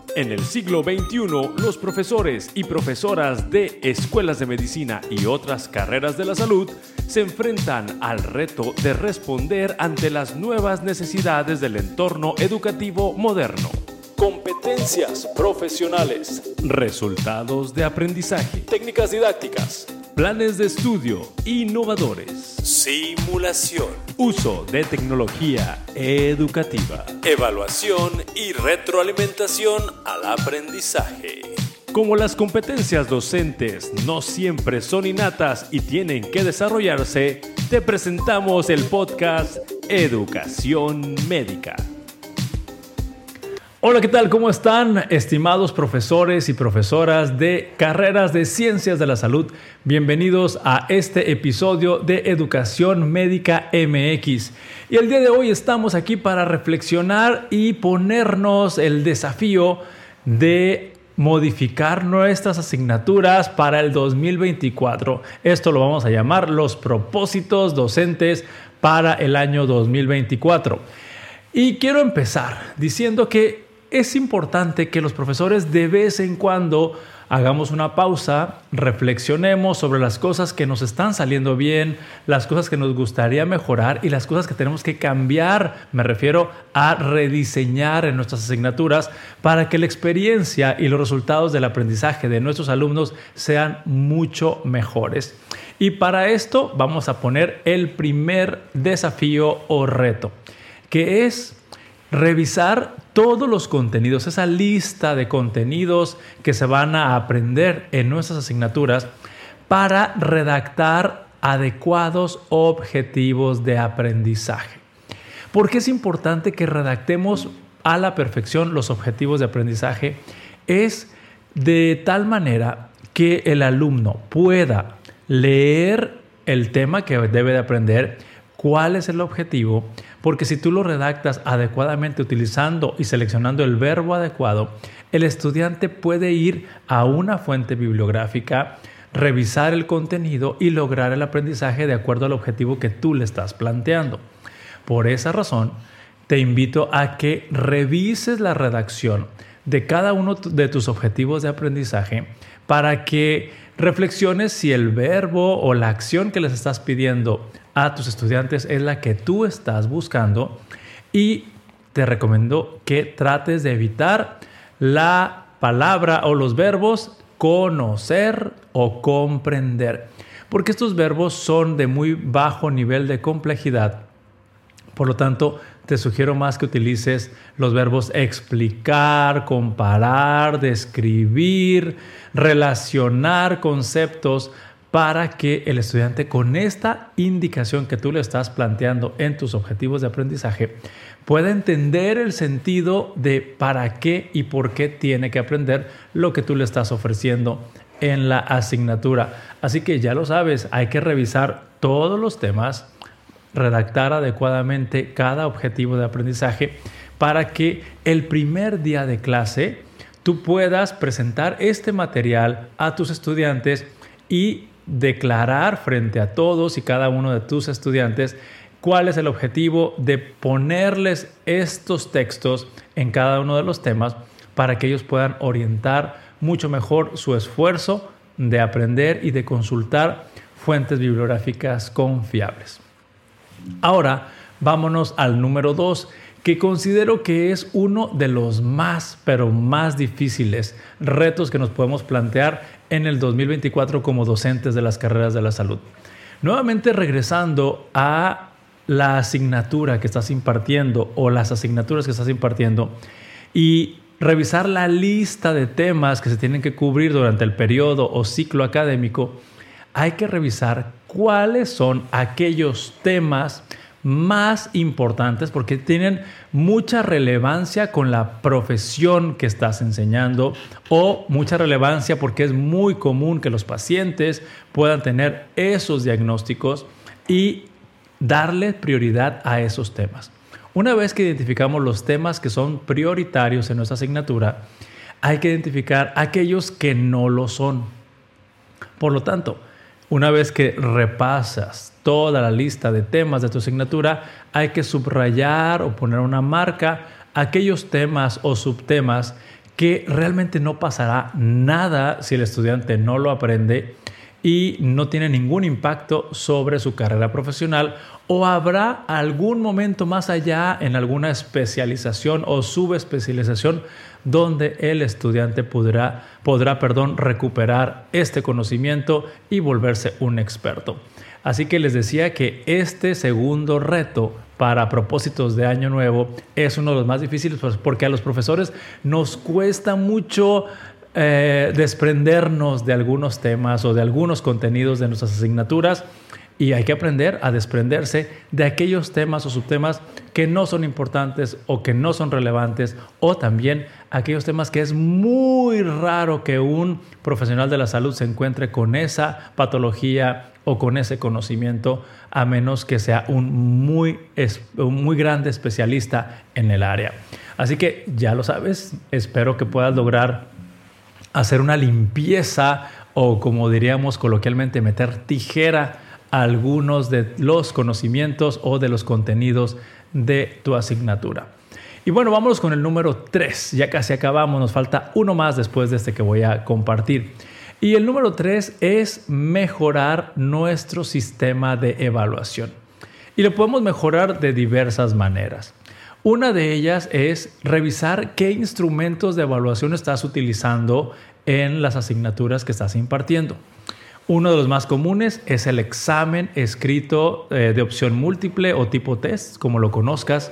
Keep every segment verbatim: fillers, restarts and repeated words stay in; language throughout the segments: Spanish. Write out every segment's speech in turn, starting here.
En el siglo veintiuno, los profesores y profesoras de escuelas de medicina y otras carreras de la salud se enfrentan al reto de responder ante las nuevas necesidades del entorno educativo moderno. Competencias profesionales, resultados de aprendizaje, técnicas didácticas, planes de estudio innovadores, simulación, uso de tecnología educativa, evaluación y retroalimentación al aprendizaje. Como las competencias docentes no siempre son innatas y tienen que desarrollarse, te presentamos el podcast Educación Médica. Hola, ¿qué tal? ¿Cómo están, estimados profesores y profesoras de carreras de Ciencias de la Salud? Bienvenidos a este episodio de Educación Médica M X. Y el día de hoy estamos aquí para reflexionar y ponernos el desafío de modificar nuestras asignaturas para el dos mil veinticuatro. Esto lo vamos a llamar los propósitos docentes para el año dos mil veinticuatro. Y quiero empezar diciendo que es importante que los profesores de vez en cuando hagamos una pausa, reflexionemos sobre las cosas que nos están saliendo bien, las cosas que nos gustaría mejorar y las cosas que tenemos que cambiar. Me refiero a rediseñar en nuestras asignaturas para que la experiencia y los resultados del aprendizaje de nuestros alumnos sean mucho mejores. Y para esto vamos a poner el primer desafío o reto, que es revisar todos los contenidos, esa lista de contenidos que se van a aprender en nuestras asignaturas para redactar adecuados objetivos de aprendizaje. ¿Por qué es importante que redactemos a la perfección los objetivos de aprendizaje? Es de tal manera que el alumno pueda leer el tema que debe de aprender, cuál es el objetivo, porque si tú lo redactas adecuadamente utilizando y seleccionando el verbo adecuado, el estudiante puede ir a una fuente bibliográfica, revisar el contenido y lograr el aprendizaje de acuerdo al objetivo que tú le estás planteando. Por esa razón, te invito a que revises la redacción de cada uno de tus objetivos de aprendizaje para que reflexiones si el verbo o la acción que les estás pidiendo a tus estudiantes es la que tú estás buscando, y te recomiendo que trates de evitar la palabra o los verbos conocer o comprender, porque estos verbos son de muy bajo nivel de complejidad. Por lo tanto, te sugiero más que utilices los verbos explicar, comparar, describir, relacionar conceptos, para que el estudiante, con esta indicación que tú le estás planteando en tus objetivos de aprendizaje, pueda entender el sentido de para qué y por qué tiene que aprender lo que tú le estás ofreciendo en la asignatura. Así que ya lo sabes, hay que revisar todos los temas, redactar adecuadamente cada objetivo de aprendizaje para que el primer día de clase tú puedas presentar este material a tus estudiantes y declarar frente a todos y cada uno de tus estudiantes cuál es el objetivo de ponerles estos textos en cada uno de los temas para que ellos puedan orientar mucho mejor su esfuerzo de aprender y de consultar fuentes bibliográficas confiables. Ahora, vámonos al número dos, que considero que es uno de los más, pero más difíciles retos que nos podemos plantear en el dos mil veinticuatro como docentes de las carreras de la salud. Nuevamente regresando a la asignatura que estás impartiendo o las asignaturas que estás impartiendo y revisar la lista de temas que se tienen que cubrir durante el periodo o ciclo académico, hay que revisar cuáles son aquellos temas más importantes porque tienen mucha relevancia con la profesión que estás enseñando, o mucha relevancia porque es muy común que los pacientes puedan tener esos diagnósticos, y darle prioridad a esos temas. Una vez que identificamos los temas que son prioritarios en nuestra asignatura, hay que identificar aquellos que no lo son. Por lo tanto, una vez que repasas toda la lista de temas de tu asignatura, hay que subrayar o poner una marca a aquellos temas o subtemas que realmente no pasará nada si el estudiante no lo aprende y no tiene ningún impacto sobre su carrera profesional, o habrá algún momento más allá en alguna especialización o subespecialización donde el estudiante podrá, podrá perdón, recuperar este conocimiento y volverse un experto. Así que les decía que este segundo reto para propósitos de año nuevo es uno de los más difíciles, porque a los profesores nos cuesta mucho Eh, desprendernos de algunos temas o de algunos contenidos de nuestras asignaturas, y hay que aprender a desprenderse de aquellos temas o subtemas que no son importantes o que no son relevantes, o también aquellos temas que es muy raro que un profesional de la salud se encuentre con esa patología o con ese conocimiento, a menos que sea un muy, un muy grande especialista en el área. Así que ya lo sabes, espero que puedas lograr hacer una limpieza, o como diríamos coloquialmente, meter tijera a algunos de los conocimientos o de los contenidos de tu asignatura. Y bueno, vámonos con el número tres. Ya casi acabamos, nos falta uno más después de este que voy a compartir. Y el número tres es mejorar nuestro sistema de evaluación. Y lo podemos mejorar de diversas maneras. Una de ellas es revisar qué instrumentos de evaluación estás utilizando en las asignaturas que estás impartiendo. Uno de los más comunes es el examen escrito eh, de opción múltiple o tipo test, como lo conozcas.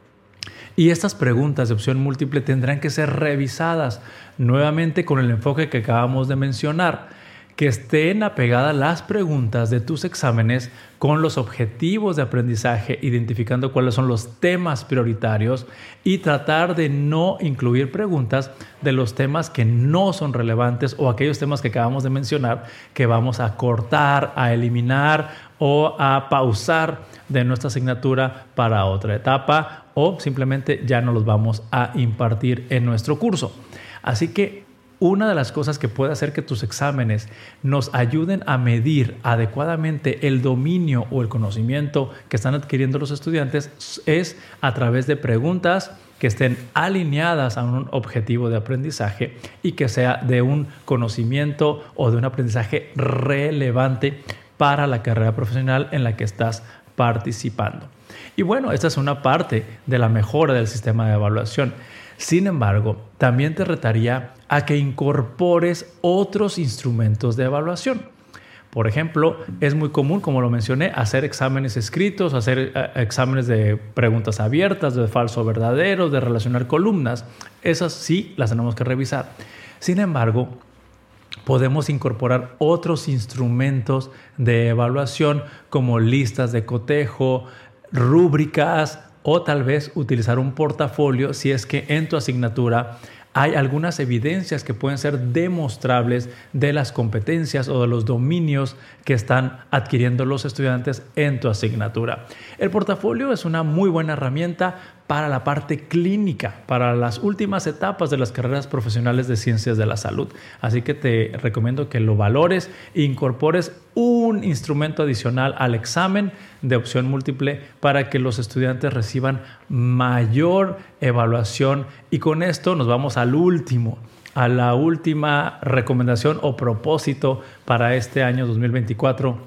Y estas preguntas de opción múltiple tendrán que ser revisadas nuevamente con el enfoque que acabamos de mencionar, que estén apegadas las preguntas de tus exámenes con los objetivos de aprendizaje, identificando cuáles son los temas prioritarios, y tratar de no incluir preguntas de los temas que no son relevantes o aquellos temas que acabamos de mencionar que vamos a cortar, a eliminar o a pausar de nuestra asignatura para otra etapa, o simplemente ya no los vamos a impartir en nuestro curso. Así que una de las cosas que puede hacer que tus exámenes nos ayuden a medir adecuadamente el dominio o el conocimiento que están adquiriendo los estudiantes es a través de preguntas que estén alineadas a un objetivo de aprendizaje y que sea de un conocimiento o de un aprendizaje relevante para la carrera profesional en la que estás participando. Y bueno, esta es una parte de la mejora del sistema de evaluación. Sin embargo, también te retaría a que incorpores otros instrumentos de evaluación. Por ejemplo, es muy común, como lo mencioné, hacer exámenes escritos, hacer eh, exámenes de preguntas abiertas, de falso o verdadero, de relacionar columnas. Esas sí las tenemos que revisar. Sin embargo, podemos incorporar otros instrumentos de evaluación como listas de cotejo, rúbricas, o tal vez utilizar un portafolio si es que en tu asignatura hay algunas evidencias que pueden ser demostrables de las competencias o de los dominios que están adquiriendo los estudiantes en tu asignatura. El portafolio es una muy buena herramienta para la parte clínica, para las últimas etapas de las carreras profesionales de ciencias de la salud. Así que te recomiendo que lo valores e incorpores un instrumento adicional al examen de opción múltiple para que los estudiantes reciban mayor evaluación. Y con esto nos vamos al último, a la última recomendación o propósito para este año dos mil veinticuatro.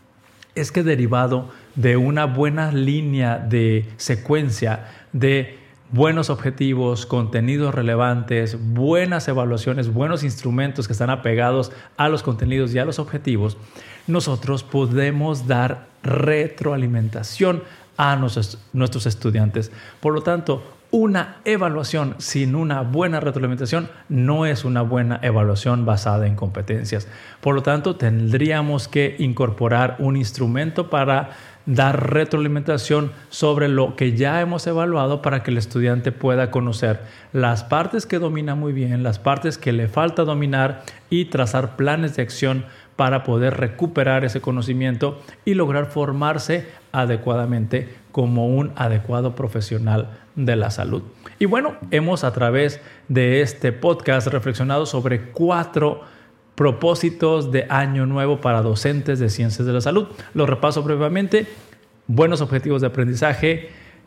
Es que derivado de una buena línea de secuencia de buenos objetivos, contenidos relevantes, buenas evaluaciones, buenos instrumentos que están apegados a los contenidos y a los objetivos, nosotros podemos dar retroalimentación a nuestros, nuestros estudiantes. Por lo tanto, una evaluación sin una buena retroalimentación no es una buena evaluación basada en competencias. Por lo tanto, tendríamos que incorporar un instrumento para dar retroalimentación sobre lo que ya hemos evaluado para que el estudiante pueda conocer las partes que domina muy bien, las partes que le falta dominar y trazar planes de acción para poder recuperar ese conocimiento y lograr formarse adecuadamente como un adecuado profesional de la salud. Y bueno, hemos a través de este podcast reflexionado sobre cuatro propósitos de año nuevo para docentes de ciencias de la salud. Lo repaso brevemente: buenos objetivos de aprendizaje,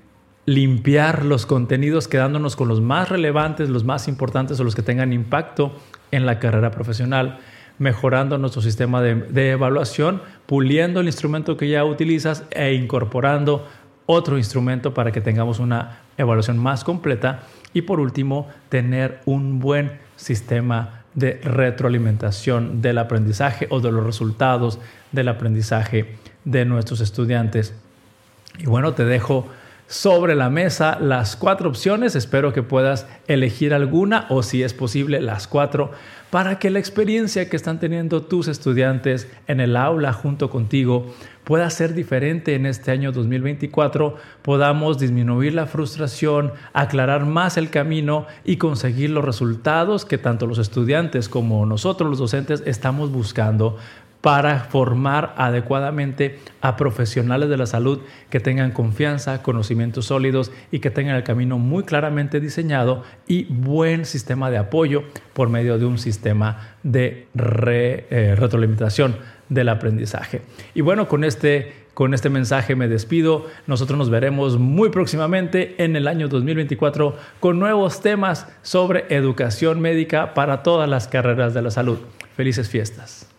limpiar los contenidos quedándonos con los más relevantes, los más importantes o los que tengan impacto en la carrera profesional, mejorando nuestro sistema de, de evaluación, puliendo el instrumento que ya utilizas e incorporando otro instrumento para que tengamos una evaluación más completa. Y por último, tener un buen sistema de retroalimentación del aprendizaje o de los resultados del aprendizaje de nuestros estudiantes. Y bueno, te dejo sobre la mesa las cuatro opciones. Espero que puedas elegir alguna o, si es posible, las cuatro, para que la experiencia que están teniendo tus estudiantes en el aula junto contigo pueda ser diferente en este año dos mil veinticuatro, podamos disminuir la frustración, aclarar más el camino y conseguir los resultados que tanto los estudiantes como nosotros los docentes estamos buscando para formar adecuadamente a profesionales de la salud que tengan confianza, conocimientos sólidos y que tengan el camino muy claramente diseñado y buen sistema de apoyo por medio de un sistema de re, eh, retroalimentación del aprendizaje. Y bueno, con este, con este mensaje me despido. Nosotros nos veremos muy próximamente en el año dos mil veinticuatro con nuevos temas sobre educación médica para todas las carreras de la salud. Felices fiestas.